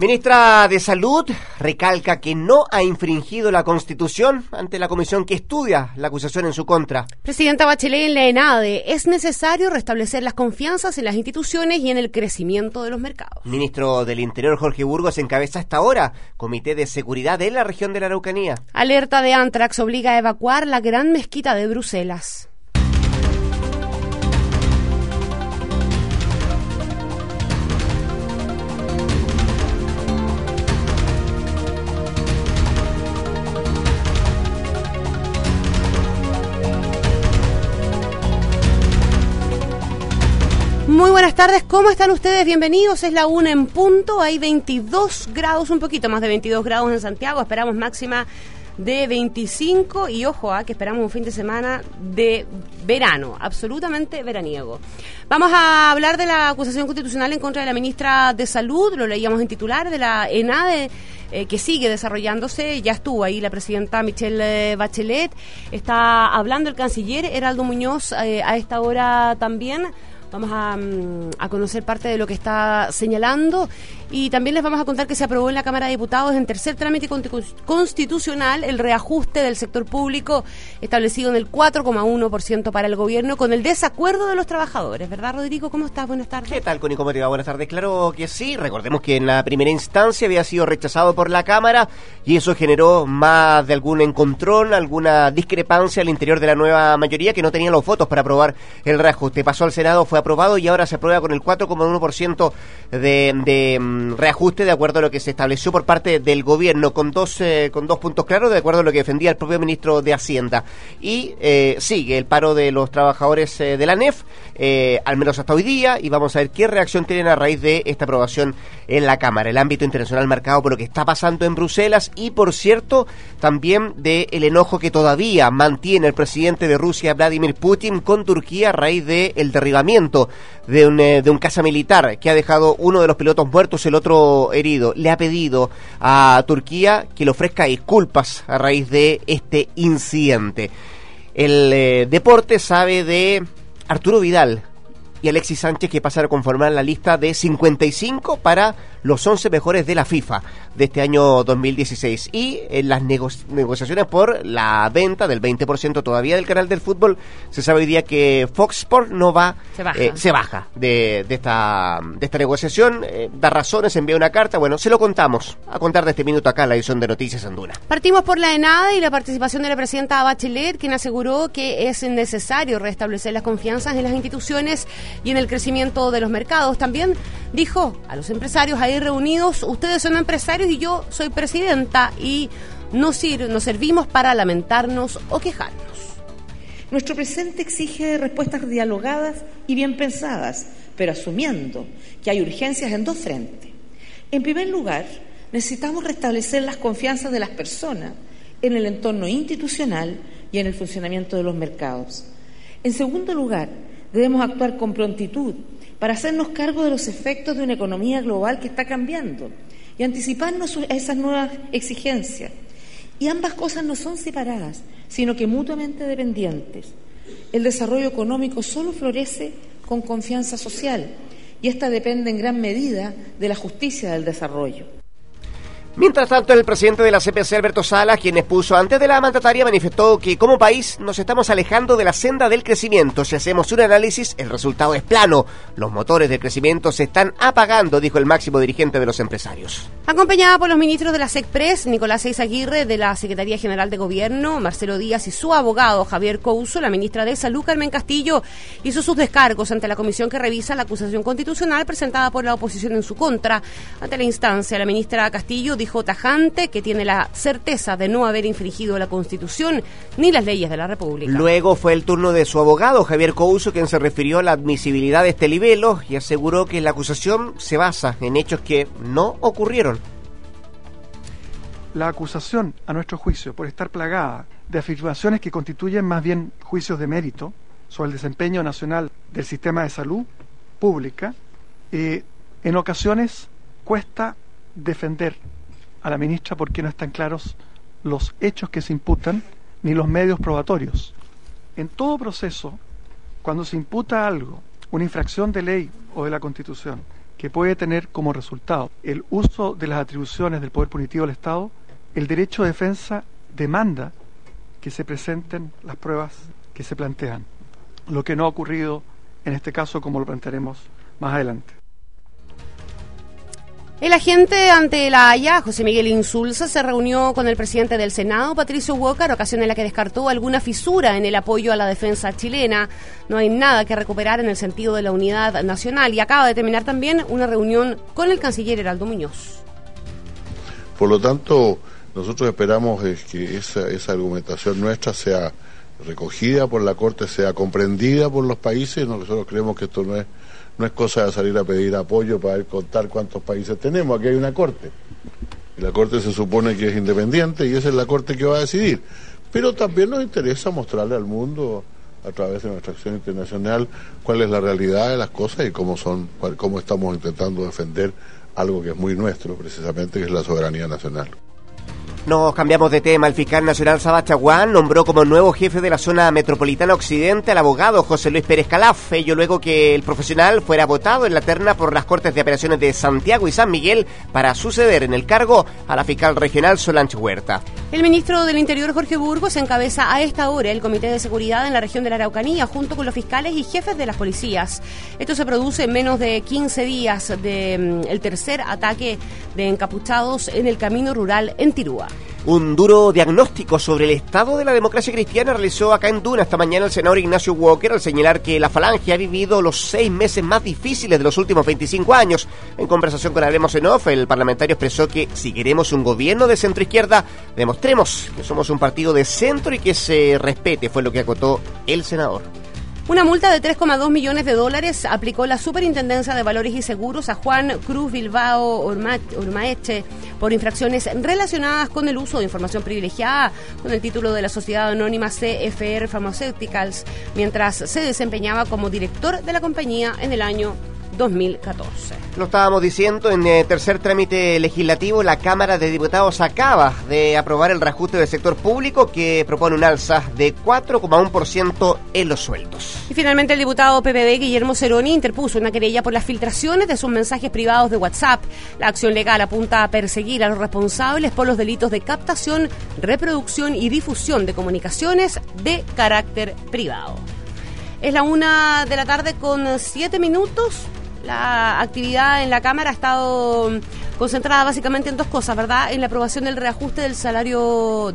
Ministra de Salud recalca que no ha infringido la Constitución ante la comisión que estudia la acusación en su contra. Presidenta Bachelet en la ENADE: es necesario restablecer las confianzas en las instituciones y en el crecimiento de los mercados. Ministro del Interior Jorge Burgos encabeza hasta ahora Comité de Seguridad en la región de la Araucanía. Alerta de Antrax obliga a evacuar la Gran Mezquita de Bruselas. Muy buenas tardes, ¿cómo están ustedes? Bienvenidos, es la 1 en punto, hay 22 grados, un poquito más de 22 grados en Santiago, esperamos máxima de 25 y ojo, que esperamos un fin de semana de verano, absolutamente veraniego. Vamos a hablar de la acusación constitucional en contra de la ministra de Salud, lo leíamos en titular, de la ENADE, que sigue desarrollándose. Ya estuvo ahí la presidenta Michelle Bachelet, está hablando el canciller Heraldo Muñoz a esta hora también. Vamos a conocer parte de lo que está señalando y también les vamos a contar que se aprobó en la Cámara de Diputados en tercer trámite constitucional el reajuste del sector público establecido en el 4,1% para el gobierno con el desacuerdo de los trabajadores. ¿Verdad, Rodrigo? ¿Cómo estás? Buenas tardes. ¿Qué tal, Connie? ¿Cómo te va? Buenas tardes. Claro que sí. Recordemos que en la primera instancia había sido rechazado por la Cámara y eso generó más de algún encontrón, alguna discrepancia al interior de la nueva mayoría que no tenía los votos para aprobar el reajuste. Pasó al Senado, fue aprobado y ahora se aprueba con el 4,1% de reajuste de acuerdo a lo que se estableció por parte del gobierno, con dos puntos claros de acuerdo a lo que defendía el propio ministro de Hacienda. Y sigue el paro de los trabajadores de la ANEF, al menos hasta hoy día, y vamos a ver qué reacción tienen a raíz de esta aprobación en la Cámara. El ámbito internacional marcado por lo que está pasando en Bruselas y, por cierto, también del enojo que todavía mantiene el presidente de Rusia, Vladimir Putin, con Turquía a raíz del derribamiento de un caza militar que ha dejado uno de los pilotos muertos, el otro herido. Le ha pedido a Turquía que le ofrezca disculpas a raíz de este incidente. El deporte sabe de Arturo Vidal y Alexis Sánchez, que pasaron a conformar la lista de 55 para los 11 mejores de la FIFA de este año 2016. Y en las negociaciones por la venta del 20% todavía del canal del fútbol, se sabe hoy día que Fox Sport se baja de esta negociación. Da razones, envía una carta. Bueno, se lo contamos a contar de este minuto acá en la edición de Noticias Honduras. Partimos por la ENADE y la participación de la presidenta Bachelet, quien aseguró que es necesario restablecer las confianzas en las instituciones y en el crecimiento de los mercados. También dijo a los empresarios ahí reunidos: ustedes son empresarios y yo soy presidenta y no servimos para lamentarnos o quejarnos. Nuestro presente exige respuestas dialogadas y bien pensadas, pero asumiendo que hay urgencias en dos frentes. En primer lugar, necesitamos restablecer las confianzas de las personas en el entorno institucional y en el funcionamiento de los mercados. En segundo lugar, debemos actuar con prontitud para hacernos cargo de los efectos de una economía global que está cambiando y anticiparnos a esas nuevas exigencias. Y ambas cosas no son separadas, sino que mutuamente dependientes. El desarrollo económico solo florece con confianza social y esta depende en gran medida de la justicia del desarrollo. Mientras tanto, el presidente de la CPC, Alberto Salas, quien expuso antes de la mandataria, manifestó que como país nos estamos alejando de la senda del crecimiento. Si hacemos un análisis, el resultado es plano. Los motores del crecimiento se están apagando, dijo el máximo dirigente de los empresarios. Acompañada por los ministros de la SECPRES, Nicolás Eizaguirre, de la Secretaría General de Gobierno, Marcelo Díaz, y su abogado, Javier Couso, la ministra de Salud, Carmen Castillo, hizo sus descargos ante la comisión que revisa la acusación constitucional presentada por la oposición en su contra. Ante la instancia, la ministra Castillo dijo tajante que tiene la certeza de no haber infringido la Constitución ni las leyes de la República. Luego fue el turno de su abogado, Javier Couso, quien se refirió a la admisibilidad de este libelo y aseguró que la acusación se basa en hechos que no ocurrieron. La acusación, a nuestro juicio, por estar plagada de afirmaciones que constituyen más bien juicios de mérito sobre el desempeño nacional del sistema de salud pública, en ocasiones cuesta defender a la ministra porque no están claros los hechos que se imputan ni los medios probatorios. En todo proceso, cuando se imputa algo, una infracción de ley o de la Constitución, que puede tener como resultado el uso de las atribuciones del poder punitivo del Estado, el derecho de defensa demanda que se presenten las pruebas que se plantean, lo que no ha ocurrido en este caso, como lo plantearemos más adelante. El agente ante la Haya, José Miguel Insulza, se reunió con el presidente del Senado, Patricio Walker, ocasión en la que descartó alguna fisura en el apoyo a la defensa chilena. No hay nada que recuperar en el sentido de la unidad nacional, y acaba de terminar también una reunión con el canciller Heraldo Muñoz. Por lo tanto, nosotros esperamos que esa argumentación nuestra sea recogida por la Corte, sea comprendida por los países. Nosotros creemos que esto no es cosa de salir a pedir apoyo para contar cuántos países tenemos. Aquí hay una Corte, y la Corte se supone que es independiente, y esa es la Corte que va a decidir. Pero también nos interesa mostrarle al mundo, a través de nuestra acción internacional, cuál es la realidad de las cosas y cómo estamos intentando defender algo que es muy nuestro, precisamente, que es la soberanía nacional. Nos cambiamos de tema. El fiscal nacional Saba Chaguán nombró como nuevo jefe de la zona metropolitana occidente al abogado José Luis Pérez Calaf, ello luego que el profesional fuera votado en la terna por las Cortes de Apelaciones de Santiago y San Miguel para suceder en el cargo a la fiscal regional Solange Huerta. El ministro del Interior, Jorge Burgos, encabeza a esta hora el Comité de Seguridad en la región de la Araucanía, junto con los fiscales y jefes de las policías. Esto se produce en menos de 15 días del tercer ataque de encapuchados en el camino rural en Tirúa. Un duro diagnóstico sobre el estado de la democracia cristiana realizó acá en Duna esta mañana el senador Ignacio Walker al señalar que la Falange ha vivido los 6 meses más difíciles de los últimos 25 años. En conversación con Hablemos en Off, el parlamentario expresó que si queremos un gobierno de centro-izquierda, demostremos que somos un partido de centro y que se respete, fue lo que acotó el senador. Una multa de $3,2 millones aplicó la Superintendencia de Valores y Seguros a Juan Cruz Bilbao Ormaeche por infracciones relacionadas con el uso de información privilegiada con el título de la sociedad anónima CFR Pharmaceuticals, mientras se desempeñaba como director de la compañía en el año 2014. Lo estábamos diciendo, en tercer trámite legislativo, la Cámara de Diputados acaba de aprobar el reajuste del sector público que propone un alza de 4,1% en los sueldos. Y finalmente el diputado PPD Guillermo Ceroni interpuso una querella por las filtraciones de sus mensajes privados de WhatsApp. La acción legal apunta a perseguir a los responsables por los delitos de captación, reproducción y difusión de comunicaciones de carácter privado. Es la 1:07 p.m. La actividad en la Cámara ha estado concentrada básicamente en dos cosas, ¿verdad? En la aprobación del reajuste del salario,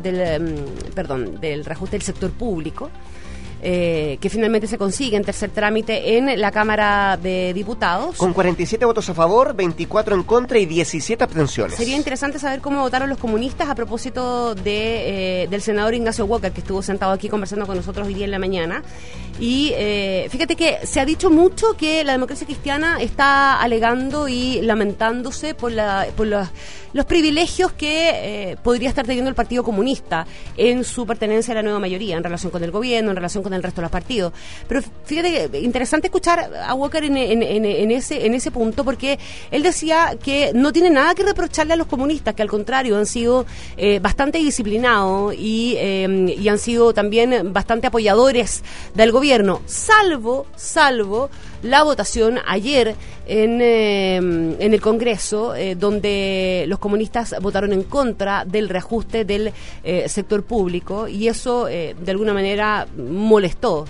del reajuste del sector público, que finalmente se consigue en tercer trámite en la Cámara de Diputados. Con 47 votos a favor, 24 en contra y 17 abstenciones. Sería interesante saber cómo votaron los comunistas a propósito del senador Ignacio Walker, que estuvo sentado aquí conversando con nosotros hoy día en la mañana. Y fíjate que se ha dicho mucho que la democracia cristiana está alegando y lamentándose por los privilegios que podría estar teniendo el Partido Comunista en su pertenencia a la nueva mayoría, en relación con el gobierno, en relación con el resto de los partidos. Pero fíjate que interesante escuchar a Walker en ese punto, porque él decía que no tiene nada que reprocharle a los comunistas, que al contrario han sido bastante disciplinados y han sido también bastante apoyadores del gobierno, salvo la votación ayer en el Congreso, donde los comunistas votaron en contra del reajuste del sector público, y eso de alguna manera molestó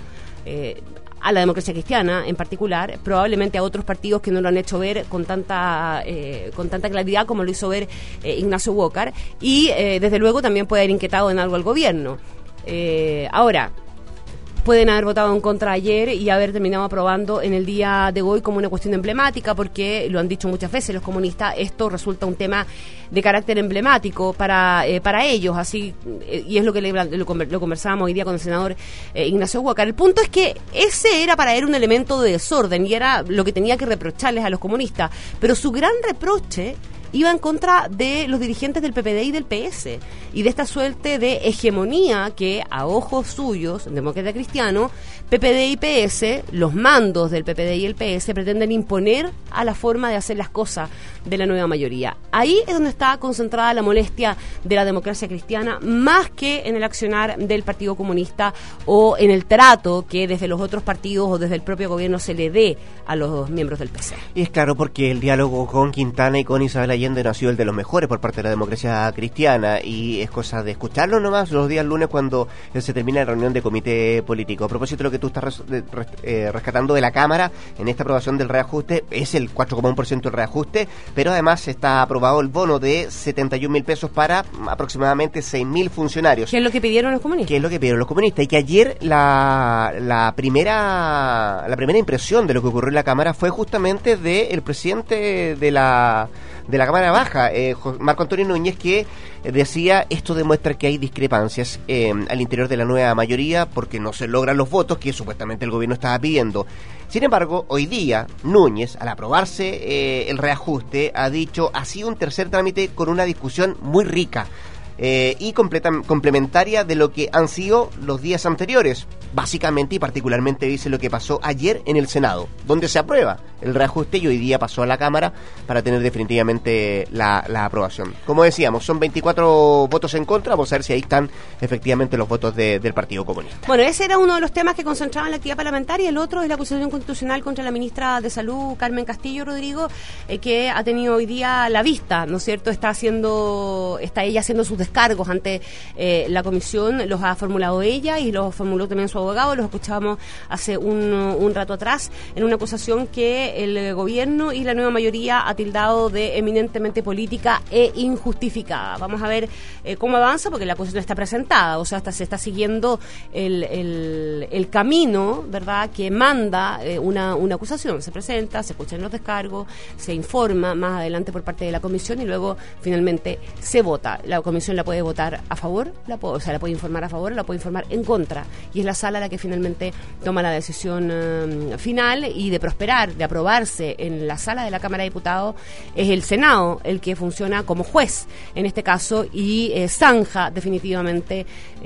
a la democracia cristiana en particular, probablemente a otros partidos que no lo han hecho ver con tanta claridad como lo hizo ver Ignacio Walker, y desde luego también puede haber inquietado en algo al gobierno. Ahora, pueden haber votado en contra ayer y haber terminado aprobando en el día de hoy como una cuestión emblemática, porque lo han dicho muchas veces los comunistas, esto resulta un tema de carácter emblemático para ellos, así, y es lo que lo conversábamos hoy día con el senador Ignacio Walker. El punto es que ese era para él un elemento de desorden y era lo que tenía que reprocharles a los comunistas, pero su gran reproche iba en contra de los dirigentes del PPD y del PS, y de esta suerte de hegemonía que a ojos suyos, Demócrata Cristiano, PPD y PS, los mandos del PPD y el PS pretenden imponer a la forma de hacer las cosas de la nueva mayoría. Ahí es donde está concentrada la molestia de la democracia cristiana, más que en el accionar del Partido Comunista o en el trato que desde los otros partidos o desde el propio gobierno se le dé a los miembros del PC. Y es claro, porque el diálogo con Quintana y con Isabel Allende no ha sido el de los mejores por parte de la democracia cristiana, y es cosa de escucharlo nomás los días lunes cuando se termina la reunión de comité político. A propósito de lo que tú estás rescatando de la Cámara en esta aprobación del reajuste, es el 4,1% del reajuste, pero además está aprobado el bono de 71.000 pesos para aproximadamente 6.000 funcionarios. ¿Qué es lo que pidieron los comunistas? ¿Qué es lo que pidieron los comunistas? Y que ayer la primera impresión de lo que ocurrió en la Cámara fue justamente del presidente de la Cámara Baja, Marco Antonio Núñez, que decía: esto demuestra que hay discrepancias al interior de la nueva mayoría porque no se logran los votos que supuestamente el gobierno estaba pidiendo. Sin embargo, hoy día Núñez, al aprobarse el reajuste, ha dicho: ha sido un tercer trámite con una discusión muy rica y complementaria de lo que han sido los días anteriores. Básicamente y particularmente dice lo que pasó ayer en el Senado, donde se aprueba el reajuste y hoy día pasó a la Cámara para tener definitivamente la aprobación. Como decíamos, son 24 votos en contra. Vamos a ver si ahí están efectivamente los votos del Partido Comunista. Bueno, ese era uno de los temas que concentraban la actividad parlamentaria. El otro es la acusación constitucional contra la ministra de Salud, Carmen Castillo, Rodrigo, que ha tenido hoy día la vista, ¿no es cierto? Está ella haciendo sus descargos ante la comisión. Los ha formulado ella y los formuló también su abogado. Los escuchábamos hace un rato atrás en una acusación que el gobierno y la nueva mayoría ha tildado de eminentemente política e injustificada. Vamos a ver cómo avanza, porque la acusación está presentada, o sea, se está siguiendo el camino, ¿verdad?, que manda una acusación. Se presenta, se escuchan los descargos, se informa más adelante por parte de la comisión y luego finalmente se vota. La comisión la puede votar a favor, la puede informar a favor, la puede informar en contra, y es la sala la que finalmente toma la decisión final. Y de prosperar, de aprobarse en la sala de la Cámara de Diputados, es el Senado el que funciona como juez en este caso y zanja definitivamente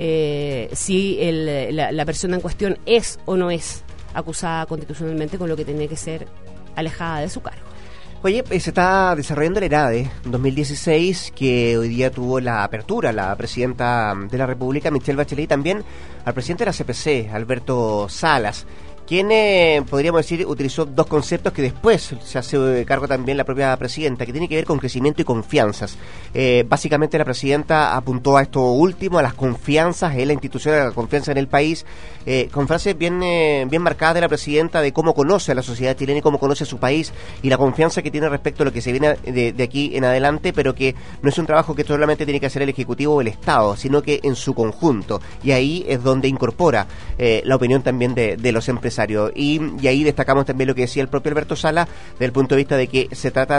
si la persona en cuestión es o no es acusada constitucionalmente, con lo que tiene que ser alejada de su cargo. Oye, se está desarrollando el ERADE 2016, que hoy día tuvo la apertura la presidenta de la República, Michelle Bachelet, y también al presidente de la CPC, Alberto Salas, quien, podríamos decir, utilizó dos conceptos que después se hace cargo también la propia presidenta, que tiene que ver con crecimiento y confianzas. Básicamente la presidenta apuntó a esto último, a las confianzas en la institución, a la confianza en el país, con frases bien marcadas de la presidenta de cómo conoce a la sociedad chilena y cómo conoce a su país, y la confianza que tiene respecto a lo que se viene de aquí en adelante, pero que no es un trabajo que solamente tiene que hacer el Ejecutivo o el Estado, sino que en su conjunto. Y ahí es donde incorpora la opinión también de los empresarios. Y ahí destacamos también lo que decía el propio Alberto Sala, desde el punto de vista de que se trata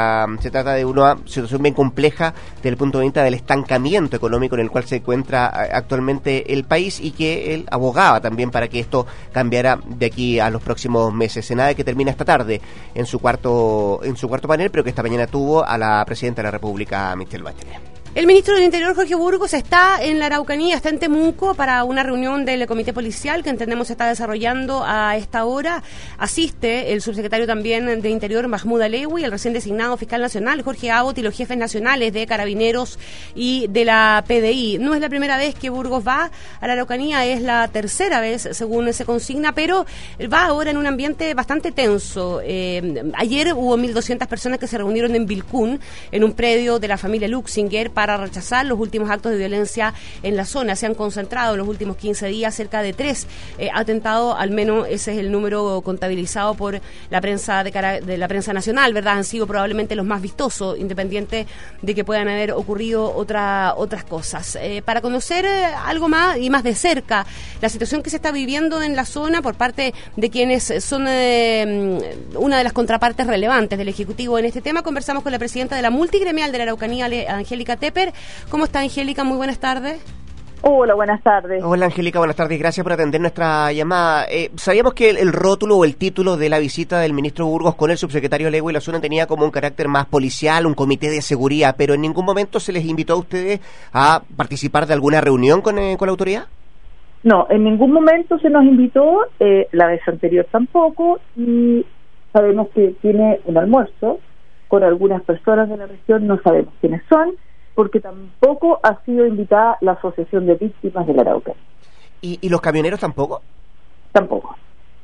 de una situación bien compleja desde el punto de vista del estancamiento económico en el cual se encuentra actualmente el país, y que él abogaba también para que esto cambiara de aquí a los próximos meses. En nada que termina esta tarde en su cuarto panel, pero que esta mañana tuvo a la presidenta de la República, Michelle Bachelet. El ministro del Interior, Jorge Burgos, está en la Araucanía, está en Temuco para una reunión del comité policial que entendemos se está desarrollando a esta hora. Asiste el subsecretario también de Interior, Mahmoud Alewi, el recién designado fiscal nacional, Jorge Abbott, y los jefes nacionales de Carabineros y de la PDI. No es la primera vez que Burgos va a la Araucanía, es la tercera vez, según se consigna, pero va ahora en un ambiente bastante tenso. Ayer hubo 1.200 personas que se reunieron en Vilcún, en un predio de la familia Luxinger, para rechazar los últimos actos de violencia en la zona. Se han concentrado en los últimos 15 días cerca de 3 atentados, al menos ese es el número contabilizado por la prensa de la prensa nacional, ¿verdad? Han sido probablemente los más vistosos, independiente de que puedan haber ocurrido otras cosas. Para conocer algo más y más de cerca la situación que se está viviendo en la zona por parte de quienes son una de las contrapartes relevantes del Ejecutivo en este tema, conversamos con la presidenta de la multigremial de la Araucanía, Angélica Tepper. ¿Cómo está, Angélica? Muy buenas tardes. Hola, buenas tardes. Hola, Angélica, buenas tardes. Gracias por atender nuestra llamada. Sabíamos que el rótulo o el título de la visita del ministro Burgos con el subsecretario Leguía Lasuna tenía como un carácter más policial, un comité de seguridad, pero en ningún momento se les invitó a ustedes a participar de alguna reunión con la autoridad. No, en ningún momento se nos invitó, la vez anterior tampoco, y sabemos que tiene un almuerzo con algunas personas de la región, no sabemos quiénes son, porque tampoco ha sido invitada la Asociación de Víctimas de la Araucanía. ¿Y los camioneros tampoco? Tampoco.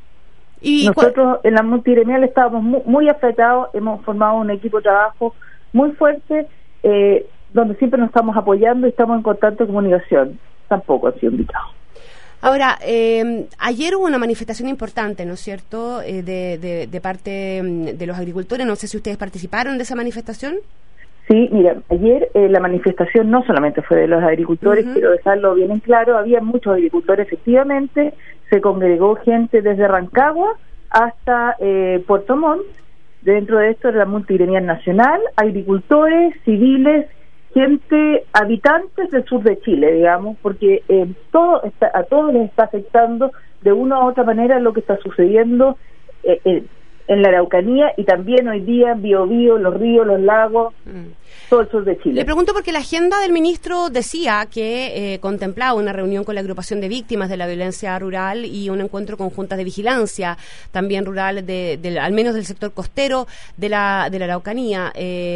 ¿Y nosotros en la multigremial estábamos muy afectados, hemos formado un equipo de trabajo muy fuerte, donde siempre nos estamos apoyando y estamos en constante comunicación. Tampoco han sido invitados. Ahora, ayer hubo una manifestación importante, ¿no es cierto?, de parte de los agricultores. No sé si ustedes participaron de esa manifestación. Sí, mira, ayer la manifestación no solamente fue de los agricultores, quiero dejarlo bien en claro, había muchos agricultores efectivamente, se congregó gente desde Rancagua hasta Puerto Montt. Dentro de esto era la multigremial nacional, agricultores, civiles, gente, habitantes del sur de Chile, digamos, porque a todos les está afectando de una u otra manera lo que está sucediendo en la Araucanía y también hoy día en Biobío, los ríos, los lagos, todo el sur de Chile. Le pregunto porque la agenda del ministro decía que contemplaba una reunión con la agrupación de víctimas de la violencia rural y un encuentro con juntas de vigilancia también rural, al menos del sector costero de la Araucanía.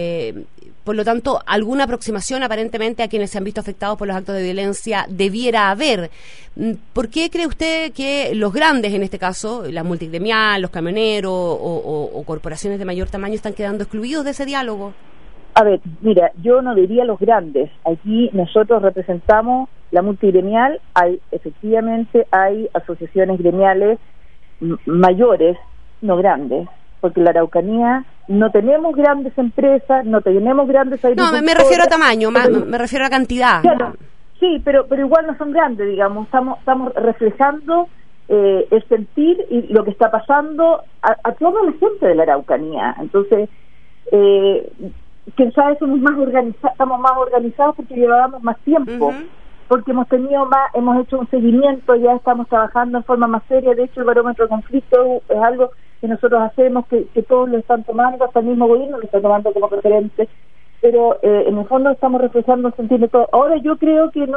Por lo tanto, alguna aproximación aparentemente a quienes se han visto afectados por los actos de violencia debiera haber. ¿Por qué cree usted que los grandes, en este caso, la multigremial, los camioneros o corporaciones de mayor tamaño están quedando excluidos de ese diálogo? A ver, mira, yo no diría los grandes. Aquí nosotros representamos la multigremial, efectivamente hay asociaciones gremiales mayores, no grandes, porque en la Araucanía no tenemos grandes empresas, no tenemos grandes agricultores. No, me refiero a tamaño, me refiero a cantidad. Claro, sí, pero igual no son grandes, digamos, estamos reflejando el sentir y lo que está pasando a toda la gente de la Araucanía. Entonces, quién sabe, estamos más organizados porque llevábamos más tiempo, porque hemos hecho un seguimiento, ya estamos trabajando en forma más seria. De hecho, el barómetro de conflicto es algo que nosotros hacemos, que todos lo están tomando, hasta el mismo gobierno lo está tomando como referente, pero en el fondo estamos reflejando el sentir de todo. Ahora yo creo que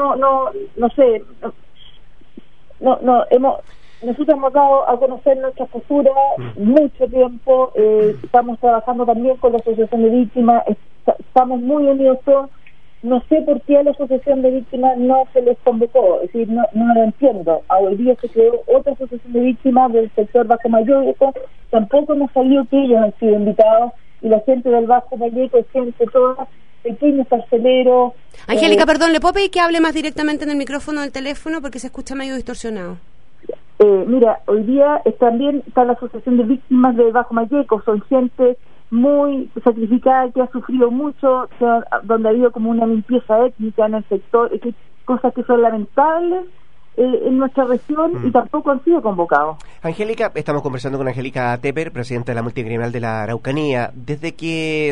nosotros hemos dado a conocer nuestra postura mucho tiempo, estamos trabajando también con la Asociación de Víctimas, estamos muy unidos todos. No sé por qué a la Asociación de Víctimas no se les convocó, es decir, no lo entiendo. Hoy día se creó otra Asociación de Víctimas del sector Bajo Mayeco, tampoco nos salió que ellos han sido invitados, y la gente del Bajo Mayeco es gente toda, pequeños parceleros. Angélica, perdón, ¿le puedo pedir que hable más directamente en el micrófono del teléfono porque se escucha medio distorsionado? Mira, hoy día también está la Asociación de Víctimas de Bajo Mayeco, son gente muy sacrificada, que ha sufrido mucho, donde ha habido como una limpieza étnica en el sector, cosas que son lamentables en nuestra región y tampoco han sido convocados. Angélica, estamos conversando con Angélica Tepper, presidenta de la multigremial de la Araucanía. Desde que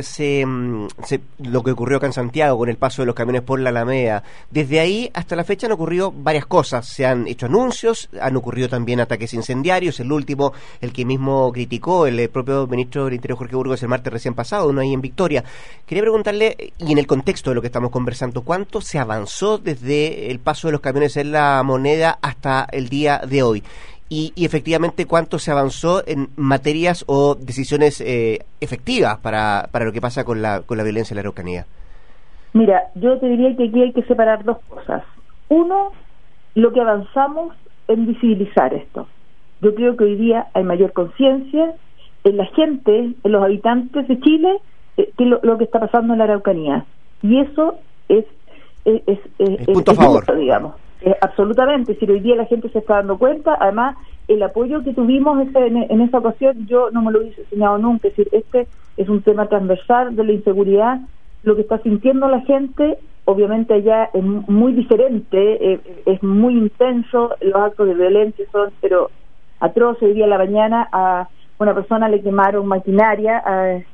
lo que ocurrió acá en Santiago con el paso de los camiones por la Alameda, desde ahí hasta la fecha han ocurrido varias cosas. Se han hecho anuncios, han ocurrido también ataques incendiarios. El último, el que mismo criticó el propio ministro del Interior, Jorge Burgos, el martes recién pasado, uno ahí en Victoria. Quería preguntarle, y en el contexto de lo que estamos conversando, ¿cuánto se avanzó desde el paso de los camiones en la Moneda hasta el día de hoy? Y efectivamente, ¿cuánto se avanzó en materias o decisiones efectivas para lo que pasa con la violencia en la Araucanía? Mira, yo te diría que aquí hay que separar dos cosas. Uno, lo que avanzamos en visibilizar esto. Yo creo que hoy día hay mayor conciencia en la gente, en los habitantes de Chile, que lo que está pasando en la Araucanía. Y eso es punto a favor, justo, digamos. Absolutamente, si hoy día la gente se está dando cuenta. Además, el apoyo que tuvimos en esa ocasión, yo no me lo hubiese enseñado nunca. Es decir, este es un tema transversal de la inseguridad. Lo que está sintiendo la gente, obviamente allá es muy diferente, es muy intenso. Los actos de violencia son, pero atroces. Hoy día a la mañana a una persona le quemaron maquinaria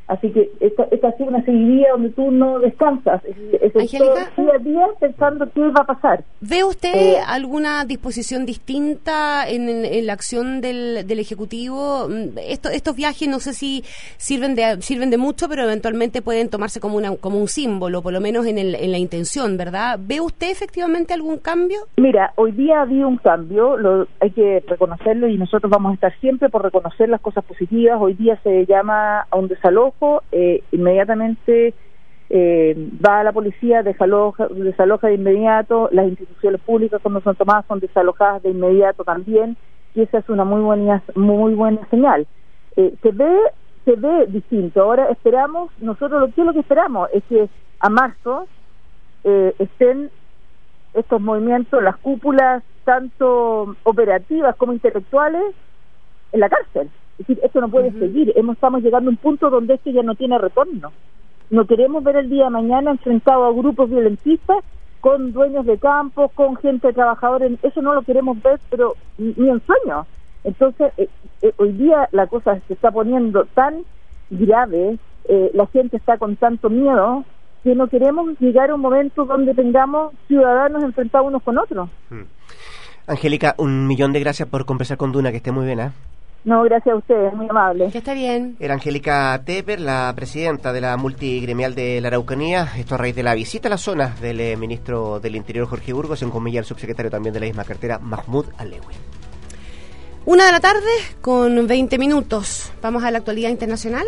Así que esta ha sido una seguidilla donde tú no descansas, Angélica, todo día a día pensando qué va a pasar. ¿Ve usted alguna disposición distinta en la acción del Ejecutivo? Estos viajes no sé si sirven de mucho, pero eventualmente pueden tomarse como un símbolo, por lo menos en la intención, ¿verdad? ¿Ve usted efectivamente algún cambio? Mira, hoy día ha habido un cambio, hay que reconocerlo y nosotros vamos a estar siempre por reconocer las cosas positivas. Hoy día se llama a un desalojo, inmediatamente va a la policía, desaloja de inmediato, las instituciones públicas cuando son tomadas son desalojadas de inmediato también, y esa es una muy buena señal. Se ve distinto. Ahora esperamos, nosotros lo que esperamos es que a marzo estén estos movimientos, las cúpulas tanto operativas como intelectuales en la cárcel. Es decir, esto no puede seguir. Estamos llegando a un punto donde esto ya no tiene retorno. No queremos ver el día de mañana enfrentado a grupos violentistas con dueños de campos, con gente trabajadora. Eso no lo queremos ver, pero ni en sueño. Entonces, hoy día la cosa se está poniendo tan grave, la gente está con tanto miedo, que no queremos llegar a un momento donde tengamos ciudadanos enfrentados unos con otros. Angélica, 1.000.000 de gracias por conversar con Duna, que esté muy bien, ¿eh? No, gracias a ustedes, muy amable. Que esté bien. Era Angélica Tepper, la presidenta de la multigremial de la Araucanía, esto a raíz de la visita a las zonas del ministro del Interior, Jorge Burgos, en compañía del subsecretario también de la misma cartera, Mahmoud Alewi. 1:20 p.m. Vamos a la actualidad internacional.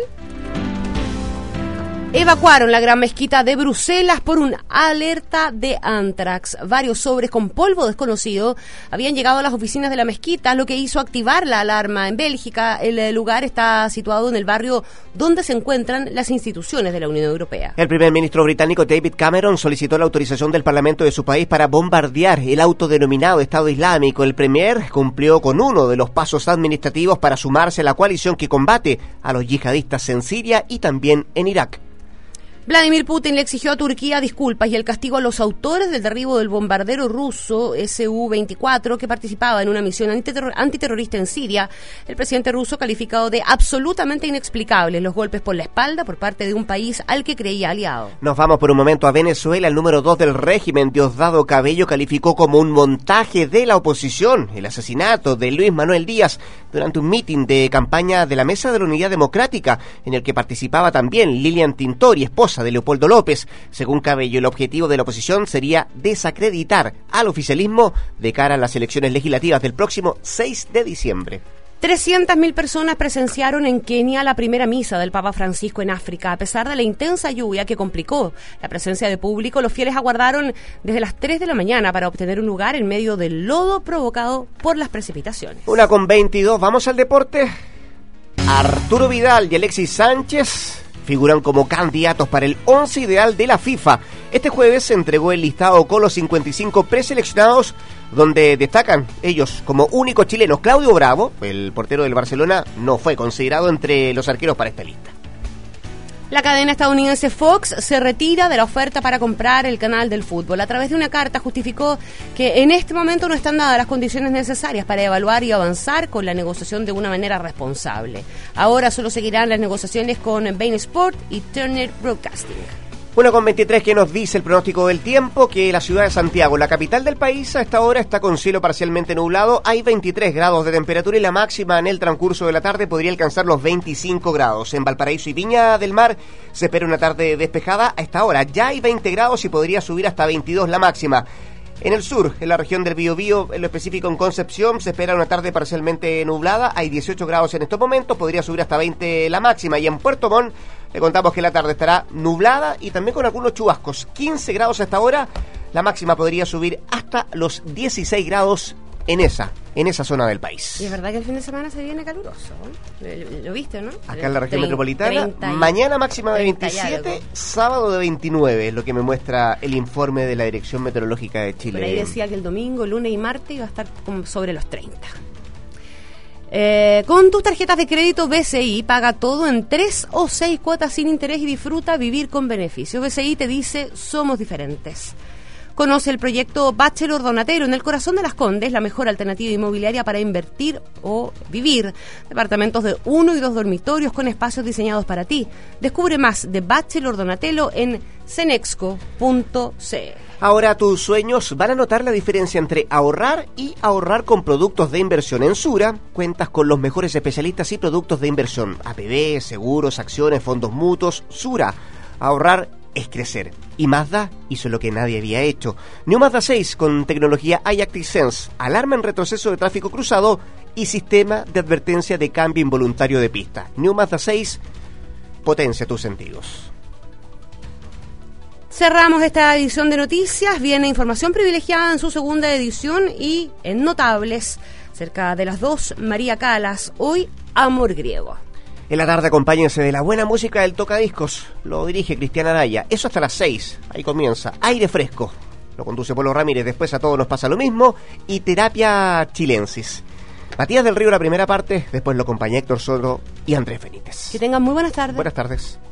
Evacuaron la Gran Mezquita de Bruselas por una alerta de ántrax. Varios sobres con polvo desconocido habían llegado a las oficinas de la mezquita, lo que hizo activar la alarma en Bélgica. El lugar está situado en el barrio donde se encuentran las instituciones de la Unión Europea. El primer ministro británico David Cameron solicitó la autorización del Parlamento de su país para bombardear el autodenominado Estado Islámico. El premier cumplió con uno de los pasos administrativos para sumarse a la coalición que combate a los yihadistas en Siria y también en Irak. Vladimir Putin le exigió a Turquía disculpas y el castigo a los autores del derribo del bombardero ruso Su-24 que participaba en una misión antiterrorista en Siria. El presidente ruso calificado de absolutamente inexplicables los golpes por la espalda por parte de un país al que creía aliado. Nos vamos por un momento a Venezuela. El número 2 del régimen, Diosdado Cabello, calificó como un montaje de la oposición el asesinato de Luis Manuel Díaz durante un mitin de campaña de la Mesa de la Unidad Democrática, en el que participaba también Lilian Tintori, esposa de Leopoldo López. Según Cabello, el objetivo de la oposición sería desacreditar al oficialismo de cara a las elecciones legislativas del próximo 6 de diciembre. 300.000 personas presenciaron en Kenia la primera misa del Papa Francisco en África. A pesar de la intensa lluvia que complicó la presencia de público, los fieles aguardaron desde las 3 de la mañana para obtener un lugar en medio del lodo provocado por las precipitaciones. 1:22, vamos al deporte. Arturo Vidal y Alexis Sánchez figuran como candidatos para el 11 ideal de la FIFA. Este jueves se entregó el listado con los 55 preseleccionados, donde destacan ellos como únicos chilenos. Claudio Bravo, el portero del Barcelona, no fue considerado entre los arqueros para esta lista. La cadena estadounidense Fox se retira de la oferta para comprar el canal del fútbol. A través de una carta justificó que en este momento no están dadas las condiciones necesarias para evaluar y avanzar con la negociación de una manera responsable. Ahora solo seguirán las negociaciones con Bein Sport y Turner Broadcasting. 1:23, que nos dice el pronóstico del tiempo, que la ciudad de Santiago, la capital del país, a esta hora está con cielo parcialmente nublado. Hay 23 grados de temperatura y la máxima en el transcurso de la tarde podría alcanzar los 25 grados. En Valparaíso y Viña del Mar se espera una tarde despejada. A esta hora ya hay 20 grados y podría subir hasta 22 la máxima. En el sur, en la región del Biobío, en lo específico en Concepción, se espera una tarde parcialmente nublada. Hay 18 grados en estos momentos, podría subir hasta 20 la máxima. Y en Puerto Montt le contamos que la tarde estará nublada y también con algunos chubascos. 15 grados hasta ahora, la máxima podría subir hasta los 16 grados en esa zona del país. Y es verdad que el fin de semana se viene caluroso, ¿eh? ¿Lo viste, no? Acá en la región metropolitana, mañana máxima de 27, sábado de 29, es lo que me muestra el informe de la Dirección Meteorológica de Chile. Por ahí decía que el domingo, lunes y martes iba a estar como sobre los 30. Con tus tarjetas de crédito BCI, paga todo en 3 o 6 cuotas sin interés y disfruta vivir con beneficios. BCI te dice, somos diferentes. Conoce el proyecto Bachelor Donatello en el corazón de Las Condes, la mejor alternativa inmobiliaria para invertir o vivir. Departamentos de 1 y 2 dormitorios con espacios diseñados para ti. Descubre más de Bachelor Donatello en cenexco.cl. Ahora tus sueños van a notar la diferencia entre ahorrar y ahorrar con productos de inversión. En Sura cuentas con los mejores especialistas y productos de inversión. APB, seguros, acciones, fondos mutuos. Sura, ahorrar es crecer. Y Mazda hizo lo que nadie había hecho. New Mazda 6 con tecnología iActive Sense, alarma en retroceso de tráfico cruzado y sistema de advertencia de cambio involuntario de pista. New Mazda 6, potencia tus sentidos. Cerramos esta edición de noticias. Viene información privilegiada en su segunda edición y en Notables, cerca de las 2, María Calas. Hoy, Amor Griego. En la tarde acompáñense de la buena música del Tocadiscos. Lo dirige Cristian Araya. Eso hasta las 6. Ahí comienza. Aire fresco. Lo conduce Polo Ramírez. Después A Todos Nos Pasa Lo Mismo. Y Terapia Chilensis. Matías del Río la primera parte. Después lo acompaña Héctor Soto y Andrés Benítez. Que tengan muy buenas tardes. Buenas tardes.